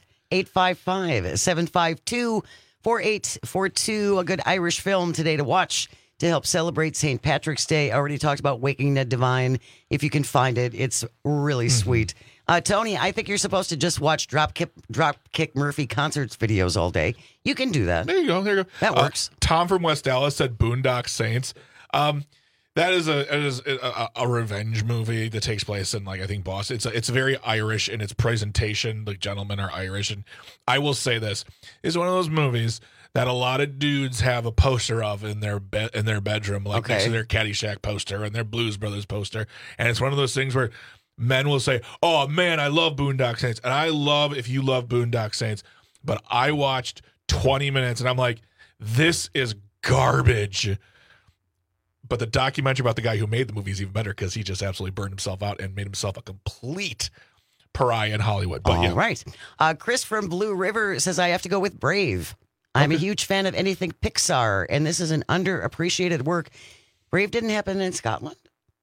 855-752-4842. A good Irish film today to watch to help celebrate St. Patrick's Day. I already talked about Waking Ned Divine. If you can find it, it's really sweet. Tony, I think you're supposed to just watch Dropkick Murphy concerts videos all day. You can do that. There you go. That works. Tom from West Dallas said Boondock Saints. That is a revenge movie that takes place in, like, I think Boston. It's very Irish in its presentation. The gentlemen are Irish, and I will say this: it's one of those movies that a lot of dudes have a poster of in their bedroom, like next to their Caddyshack poster and their Blues Brothers poster. And it's one of those things where men will say, "Oh man, I love Boondock Saints," and I love if you love Boondock Saints. But I watched 20 minutes, and I'm like, "This is garbage." But the documentary about the guy who made the movie is even better because he just absolutely burned himself out and made himself a complete pariah in Hollywood. But All right. Chris from Blue River says, I have to go with Brave. I'm a huge fan of anything Pixar, and this is an underappreciated work. Brave didn't happen in Scotland.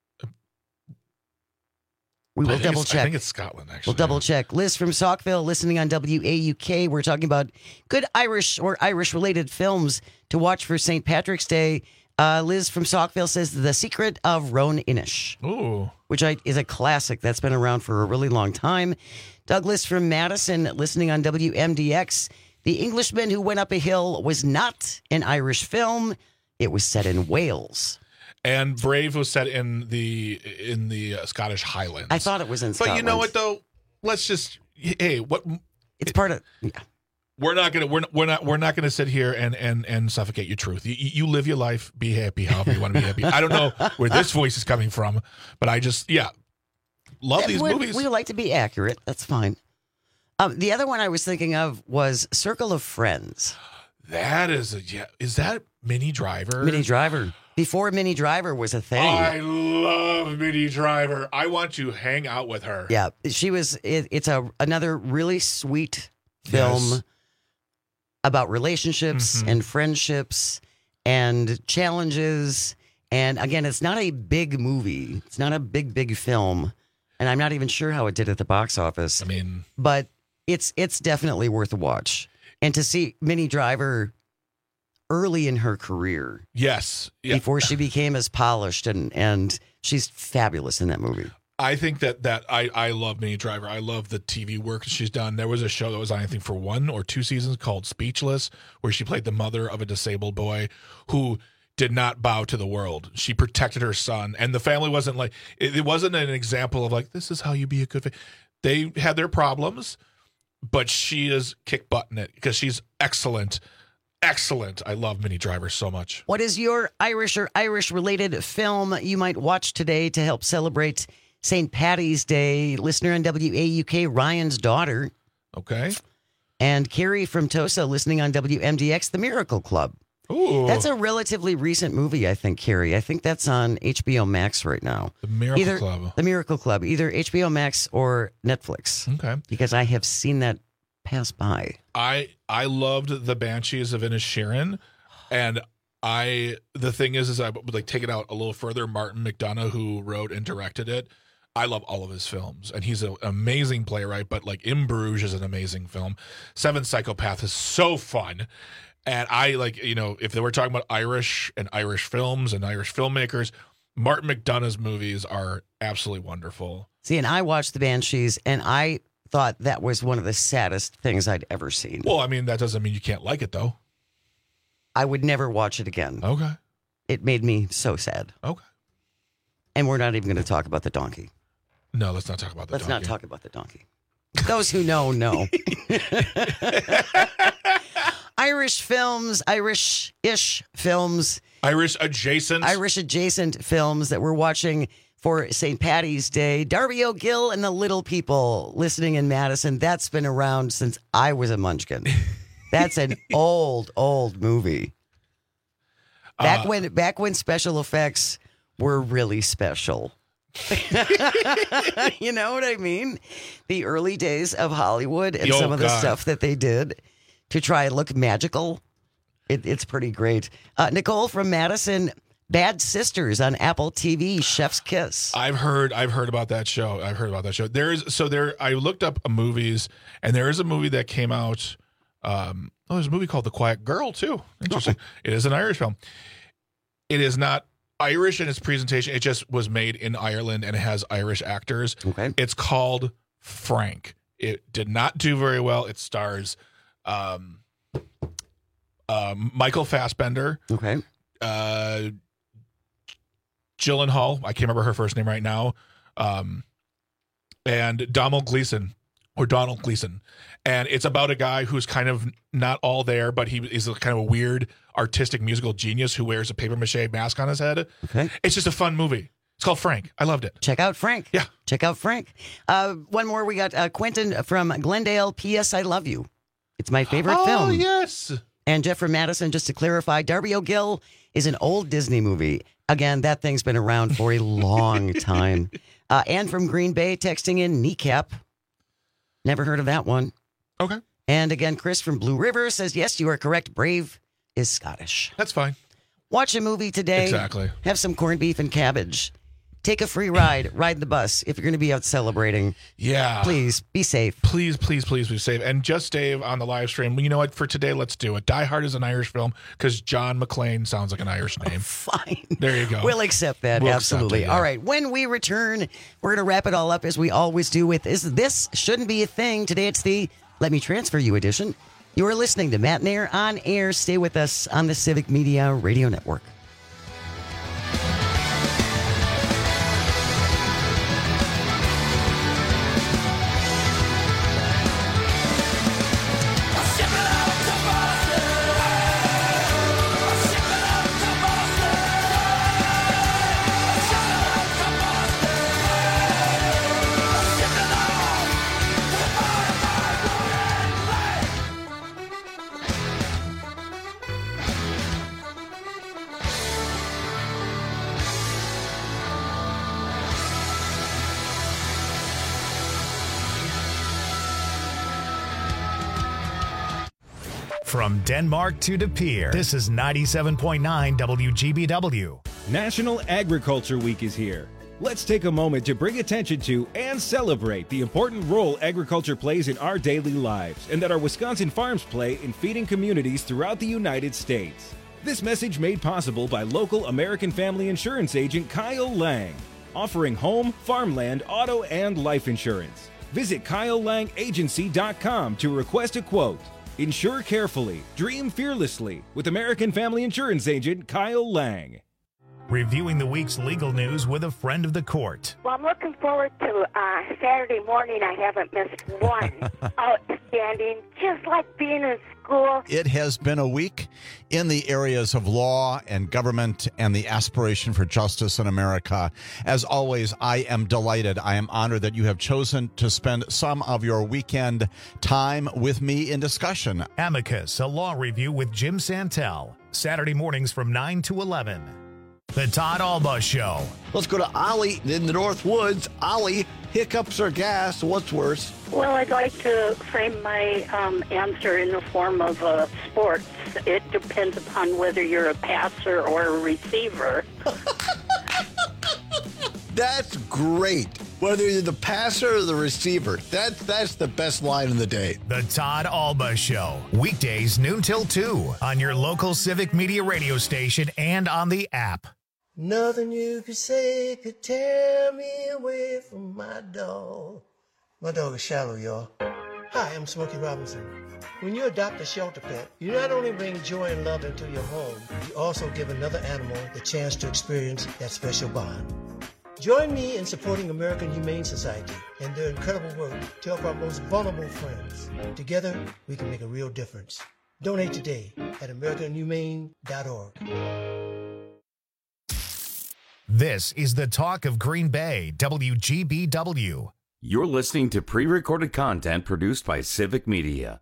We will double check. I think it's Scotland, actually. We'll double check. Liz from Saukville, listening on WAUK. We're talking about good Irish or Irish-related films to watch for St. Patrick's Day. Liz from Saukville says The Secret of Roan Inish. Ooh. Which is a classic that's been around for a really long time. Douglas from Madison, listening on WMDX. The Englishman Who Went Up a Hill was not an Irish film. It was set in Wales. And Brave was set in the Scottish Highlands. I thought it was in Scotland. But you know what, though? Let's just it's part of. Yeah. We're not gonna sit here and suffocate your truth. You live your life, be happy, however you want to be happy. I don't know where this voice is coming from, but I just love these movies. We like to be accurate. That's fine. The other one I was thinking of was Circle of Friends. That is is that Minnie Driver? Minnie Driver. Before Minnie Driver was a thing. I love Minnie Driver. I want to hang out with her. Yeah, she was. It's another really sweet film about relationships and friendships and challenges. And again, it's not a big movie. It's not a big film. And I'm not even sure how it did at the box office. I mean, but it's definitely worth a watch. And to see Minnie Driver early in her career. Yes. Yeah. Before she became as polished, and she's fabulous in that movie. I think that I love Minnie Driver. I love the TV work she's done. There was a show that was on, I think, for 1 or 2 seasons called Speechless, where she played the mother of a disabled boy who did not bow to the world. She protected her son, and the family wasn't like, it wasn't an example of like, this is how you be a good family. They had their problems, but she is kick butting it because she's excellent. Excellent. I love Minnie Driver so much. What is your Irish or Irish-related film you might watch today to help celebrate St. Paddy's Day? Listener on WAUK, Ryan's daughter. Okay. And Carrie from Tosa, listening on WMDX, The Miracle Club. Ooh. That's a relatively recent movie, I think, Carrie. I think that's on HBO Max right now. The Miracle Club. The Miracle Club, either HBO Max or Netflix. Okay. Because I have seen that pass by. I loved The Banshees of Inisherin, and the thing is I would like take it out a little further. Martin McDonagh, who wrote and directed it, I love all of his films, and he's an amazing playwright. But like In Bruges is an amazing film. Seven Psychopaths is so fun, and I like, you know, if they were talking about Irish and Irish films and Irish filmmakers, Martin McDonagh's movies are absolutely wonderful. See, and I watched The Banshees, and I thought that was one of the saddest things I'd ever seen. Well, I mean, that doesn't mean you can't like it, though. I would never watch it again. Okay. It made me so sad. Okay. And we're not even going to talk about the donkey. No, let's not talk about the donkey. Let's not talk about the donkey. Those who know. Irish films, Irish-ish films. Irish adjacent films that we're watching for St. Paddy's Day. Darby O'Gill and the Little People, listening in Madison. That's been around since I was a munchkin. That's an old movie. Back when special effects were really special. You know what I mean? The early days of Hollywood and some of the stuff that they did to try and look magical. It's pretty great. Nicole from Madison, Bad Sisters on Apple TV, Chef's Kiss. I've heard about that show. I looked up movies, and there is a movie that came out. There's a movie called The Quiet Girl too. Interesting. It is an Irish film. It is not Irish in its presentation. It just was made in Ireland, and it has Irish actors. Okay. It's called Frank. It did not do very well. It stars Michael Fassbender. Okay. Gyllenhaal, I can't remember her first name right now, and Donald Gleason. And it's about a guy who's kind of not all there, but he is a kind of a weird artistic musical genius who wears a papier-mâché mask on his head. Okay. It's just a fun movie. It's called Frank. I loved it. Check out Frank. Yeah. Check out Frank. One more. We got Quentin from Glendale. P.S. I Love You. It's my favorite film. Oh, yes. And Jeff from Madison, just to clarify, Darby O'Gill is an old Disney movie. Again, that thing's been around for a long time. Anne from Green Bay texting in Kneecap. Never heard of that one. Okay. And again, Chris from Blue River says, yes, you are correct. Brave is Scottish. That's fine. Watch a movie today. Exactly. Have some corned beef and cabbage. Take a free ride. Ride the bus if you're going to be out celebrating. Yeah. Please be safe. Please be safe. And just Dave on the live stream. You know what? For today, let's do it. Die Hard is an Irish film because John McClane sounds like an Irish name. Fine. There you go. We'll accept that. Absolutely. All right. When we return, we're going to wrap it all up as we always do with This Shouldn't Be a Thing. Today it's the Let Me Transfer You edition. You are listening to Matt Nair on air. Stay with us on the Civic Media Radio Network. From Denmark to De Pere, this is 97.9 WGBW. National Agriculture Week is here. Let's take a moment to bring attention to and celebrate the important role agriculture plays in our daily lives and that our Wisconsin farms play in feeding communities throughout the United States. This message made possible by local American Family Insurance agent Kyle Lang, offering home, farmland, auto, and life insurance. Visit KyleLangAgency.com to request a quote. Insure carefully, dream fearlessly with American Family Insurance agent Kyle Lang. Reviewing the week's legal news with a friend of the court. Well, I'm looking forward to Saturday morning. I haven't missed one. Outstanding, just like being in school. It has been a week in the areas of law and government and the aspiration for justice in America. As always, I am delighted. I am honored that you have chosen to spend some of your weekend time with me in discussion. Amicus, a law review with Jim Santel. Saturday mornings from 9 to 11. The Todd Alba Show. Let's go to Ollie in the North Woods. Ollie, hiccups or gas? What's worse? Well, I'd like to frame my answer in the form of sports. It depends upon whether you're a passer or a receiver. That's great. Whether you're the passer or the receiver, that's the best line of the day. The Todd Alba Show. Weekdays noon till 2 on your local Civic Media radio station and on the app. Nothing you could say could tear me away from my dog. My dog is Shallow, y'all. Hi, I'm Smokey Robinson. When you adopt a shelter pet, you not only bring joy and love into your home, you also give another animal the chance to experience that special bond. Join me in supporting American Humane Society and their incredible work to help our most vulnerable friends. Together, we can make a real difference. Donate today at AmericanHumane.org. This is the talk of Green Bay, WGBW. You're listening to pre-recorded content produced by Civic Media.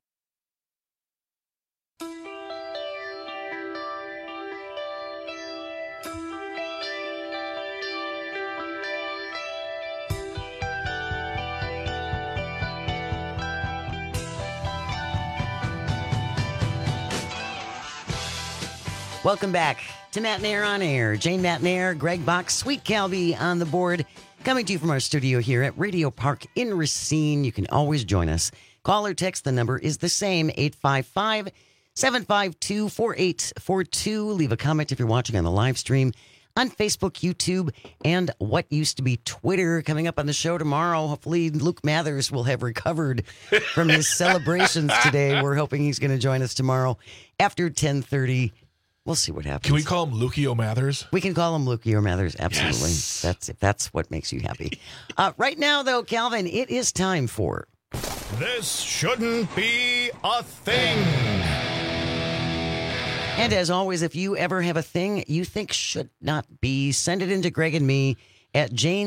Welcome back to Matt Nair on Air. Jane Matt Nair, Greg Box, Sweet Calby on the board. Coming to you from our studio here at Radio Park in Racine. You can always join us. Call or text. The number is the same, 855-752-4842. Leave a comment if you're watching on the live stream on Facebook, YouTube, and what used to be Twitter. Coming up on the show tomorrow, hopefully Luke Mathers will have recovered from his celebrations today. We're hoping he's going to join us tomorrow after 10:30. We'll see what happens. Can we call him Lukey Mathers? We can call him Lukey Mathers, absolutely. Yes. That's what makes you happy. Right now, though, Calvin, it is time for... This shouldn't be a thing. And as always, if you ever have a thing you think should not be, send it into Greg and me at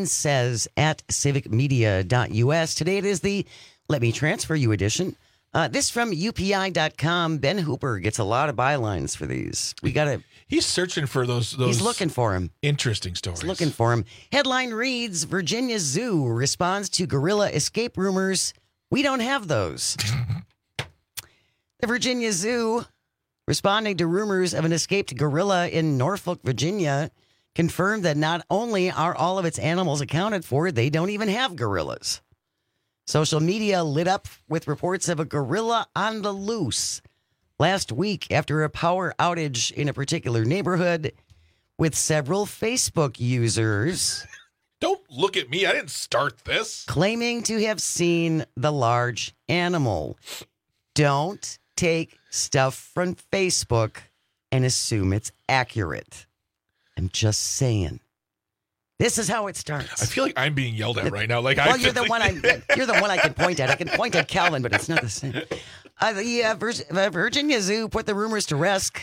janesays@civicmedia.us. Today it is the Let Me Transfer You edition. This from UPI.com. Ben Hooper gets a lot of bylines for these. He's searching for those. He's looking for him. Interesting stories. He's looking for him. Headline reads: Virginia Zoo responds to gorilla escape rumors. We don't have those. The Virginia Zoo, responding to rumors of an escaped gorilla in Norfolk, Virginia, confirmed that not only are all of its animals accounted for, they don't even have gorillas. Social media lit up with reports of a gorilla on the loose last week after a power outage in a particular neighborhood, with several Facebook users... Don't look at me. I didn't start this. ...claiming to have seen the large animal. Don't take stuff from Facebook and assume it's accurate. I'm just saying. This is how it starts. I feel like I'm being yelled at right now. You're the one I can point at. I can point at Calvin, but it's not the same. The Virginia Zoo put the rumors to rest,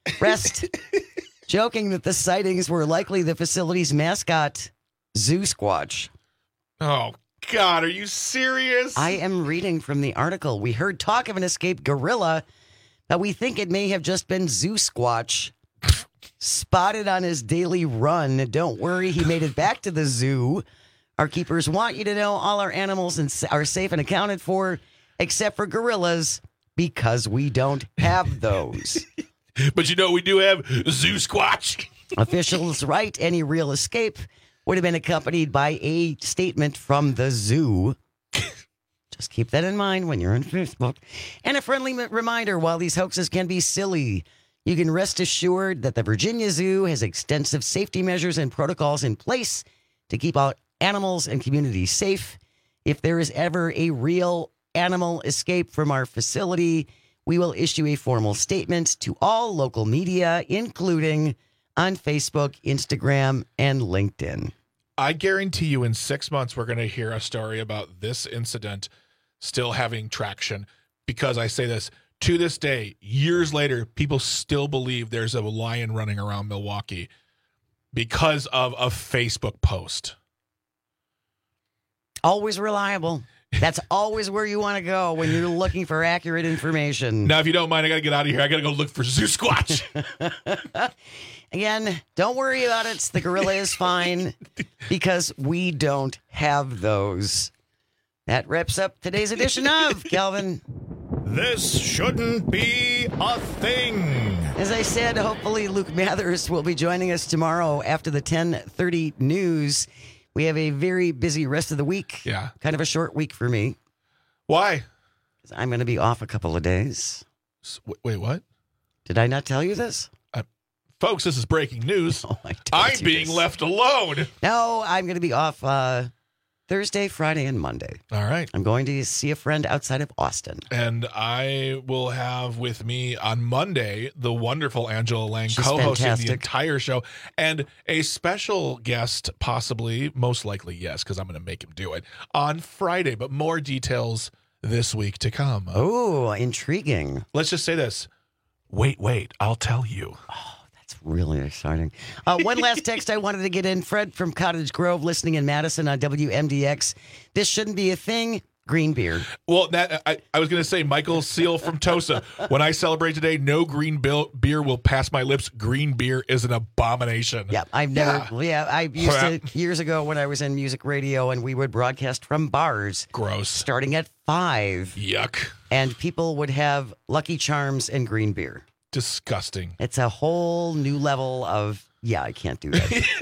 joking that the sightings were likely the facility's mascot, Zoo Squatch. Oh, God, are you serious? I am reading from the article. We heard talk of an escaped gorilla, but we think it may have just been Zoo Squatch. Spotted on his daily run. Don't worry, he made it back to the zoo. Our keepers want you to know all our animals are safe and accounted for, except for gorillas, because we don't have those. But we do have Zoo Squatch. Officials write any real escape would have been accompanied by a statement from the zoo. Just keep that in mind when you're on Facebook. And a friendly reminder, while these hoaxes can be silly, you can rest assured that the Virginia Zoo has extensive safety measures and protocols in place to keep out animals and communities safe. If there is ever a real animal escape from our facility, we will issue a formal statement to all local media, including on Facebook, Instagram, and LinkedIn. I guarantee you in 6 months, we're going to hear a story about this incident still having traction, because I say this, to this day, years later, people still believe there's a lion running around Milwaukee because of a Facebook post. Always reliable. That's always where you want to go when you're looking for accurate information. Now, if you don't mind, I got to get out of here. I got to go look for Zoo Squatch. Again, don't worry about it. The gorilla is fine because we don't have those. That wraps up today's edition of Calvin. This shouldn't be a thing. As I said, hopefully Luke Mathers will be joining us tomorrow after the 10:30 news. We have a very busy rest of the week. Yeah. Kind of a short week for me. Why? Because I'm going to be off a couple of days. Wait, what? Did I not tell you this? Folks, this is breaking news. I'm being left alone. No, I'm going to be off Thursday, Friday, and Monday. All right. I'm going to see a friend outside of Austin. And I will have with me on Monday the wonderful Angela Lang co-hosting fantastic. the entire show, and a special guest, possibly, most likely, yes, because I'm going to make him do it, on Friday. But more details this week to come. Oh, intriguing. Let's just say this. Wait, I'll tell you. That's really exciting. One last text I wanted to get in. Fred from Cottage Grove, listening in Madison on WMDX. This shouldn't be a thing. Green beer. Well, that I was going to say, Michael Seal from Tosa. When I celebrate today, no green beer will pass my lips. Green beer is an abomination. Yeah, I've never. Yeah, I used to years ago when I was in music radio, and we would broadcast from bars. Gross. Starting at 5. Yuck. And people would have Lucky Charms and green beer. Disgusting. It's a whole new level of, yeah, I can't do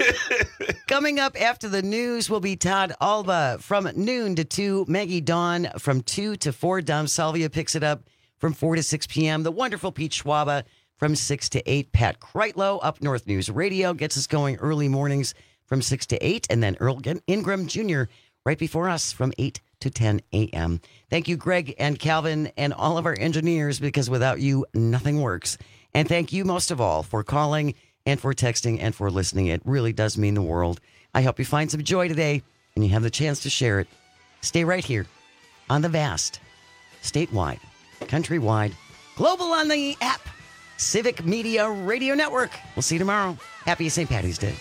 that. Coming up after the news will be Todd Alba from noon to 2. Maggie Dawn from 2 to 4. Dom Salvia picks it up from 4 to 6 p.m. The wonderful Pete Schwaba from 6 to 8. Pat Kreitlow, Up North News Radio, gets us going early mornings from 6 to 8. And then Earl Ingram Jr. right before us from 8 to 10 a.m. Thank you, Greg and Calvin and all of our engineers, because without you, nothing works. And thank you most of all for calling and for texting and for listening. It really does mean the world. I hope you find some joy today and you have the chance to share it. Stay right here on the vast, statewide, countrywide, global on the app, Civic Media Radio Network. We'll see you tomorrow. Happy St. Paddy's Day.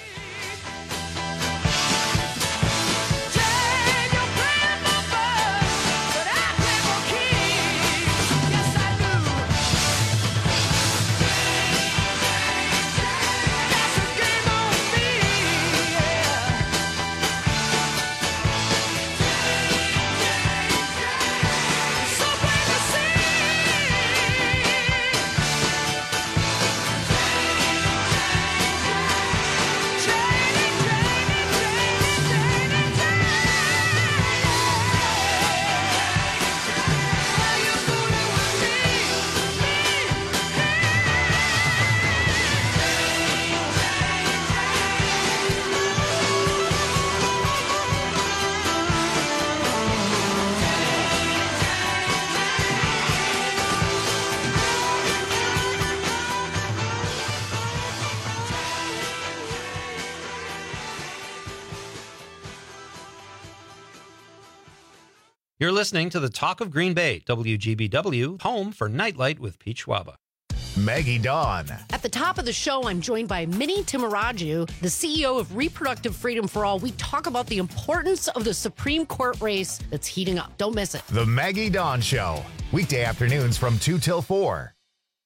You're listening to the Talk of Green Bay, WGBW, home for Nightlight with Pete Schwaba. Maggie Dawn. At the top of the show, I'm joined by Minnie Timaraju, the CEO of Reproductive Freedom for All. We talk about the importance of the Supreme Court race that's heating up. Don't miss it. The Maggie Dawn Show. Weekday afternoons from 2 till 4.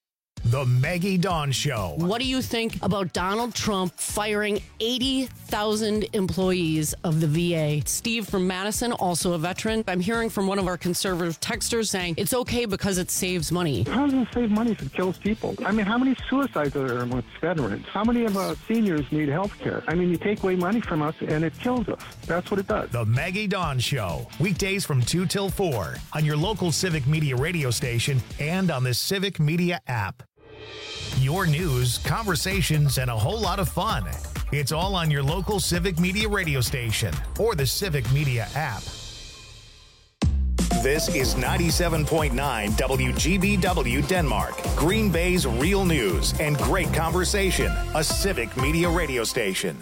The Maggie Dawn Show. What do you think about Donald Trump firing 80,000 employees of the VA? Steve from Madison, also a veteran. I'm hearing from one of our conservative texters saying it's okay because it saves money. How does it save money if it kills people? I mean, how many suicides are there amongst veterans? How many of our seniors need health care? I mean, you take away money from us and it kills us. That's what it does. The Maggie Dawn Show. Weekdays from 2 till 4 on your local Civic Media radio station and on the Civic Media app. Your news, conversations, and a whole lot of fun. It's all on your local Civic Media radio station or the Civic Media app. This is 97.9 WGBW Denmark, Green Bay's real news and great conversation, a Civic Media radio station.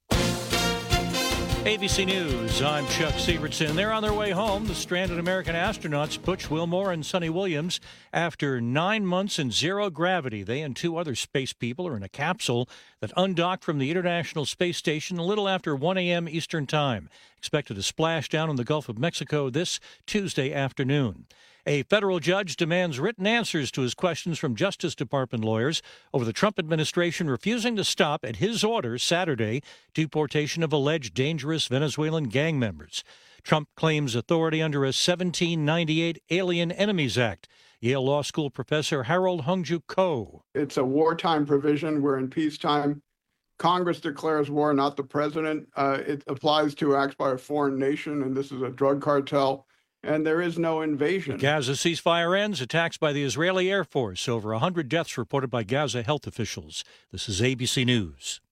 ABC News, I'm Chuck Sievertson. They're on their way home, the stranded American astronauts Butch Wilmore and Sonny Williams. After 9 months in zero gravity, they and two other space people are in a capsule that undocked from the International Space Station a little after 1 a.m. Eastern Time. Expected to splash down in the Gulf of Mexico this Tuesday afternoon. A federal judge demands written answers to his questions from Justice Department lawyers over the Trump administration refusing to stop, at his order Saturday, deportation of alleged dangerous Venezuelan gang members. Trump claims authority under a 1798 Alien Enemies Act. Yale Law School professor Harold Hungju Ko. It's a wartime provision where in peacetime, Congress declares war, not the president. It applies to acts by a foreign nation, and this is a drug cartel. And there is no invasion. The Gaza ceasefire ends, attacks by the Israeli Air Force. Over 100 deaths reported by Gaza health officials. This is ABC News.